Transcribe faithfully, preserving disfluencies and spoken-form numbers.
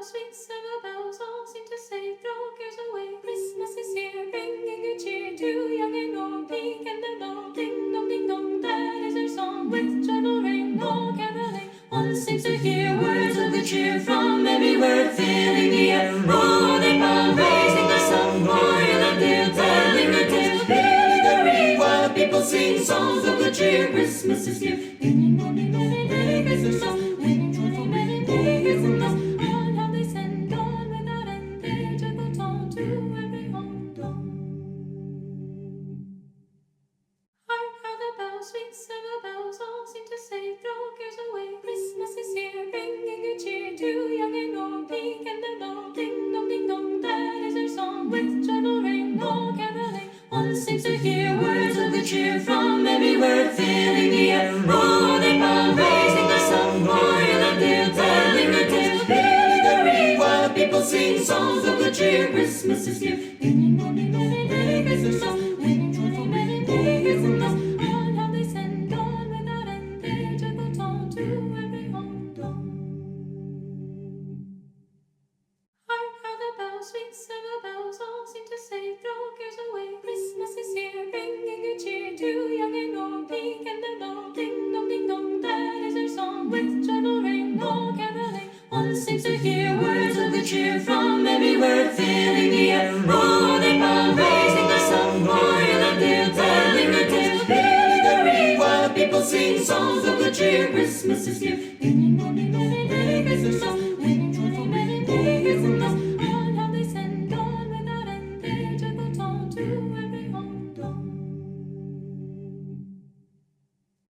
sweet summer bells all seem to say, throw cares away. Christmas is here, bringing good cheer to young and old, meek and the bold. Ding dong, ding dong, that is our song. With joyful ring, all caroling, one seems to hear words of good cheer from everywhere, filling the air. Oh, they bound, raising the sun, royal and dear, telling the tale, filling the ring, while people sing songs of good cheer. Christmas is here, ding dong, ding dong, ding dong, Christmas song, ding dong, ding dong, Christmas song. On how they send on without end their joyful tone to every home dome. Hark how the bells, sweet summer bells, all seem to say, throw cares away. Christmas is here, bringing good cheer to young and old, meek and the bold. Ding dong, ding dong, that is our song. With joyful ring, all caroling, one seems to hear words of good cheer from everywhere, filling the air. Oh, they bound, raising the sun, royal and dear, telling the tale, filling the ring, while people sing songs of good cheer. Christmas is here, ding dong, ding dong, ding dong, Christmas song, ding dong, ding dong, ding dong, Christmas song. On how they send on without end their joyful tone to every home dome. Hark how the bells, sweet summer bells, all seem to say, throw cares away. Christmas is here, bringing good cheer to young and old, meek and the bold. Ding dong, ding dong, that is our song. With joyful ring, all caroling, one seems to hear words of good cheer from everywhere, filling the air. Oh, they bound, raising the sun, royal and dear, telling the tale, filling the ring, while people sing songs of good cheer. Christmas is here, ding dong, ding dong, ding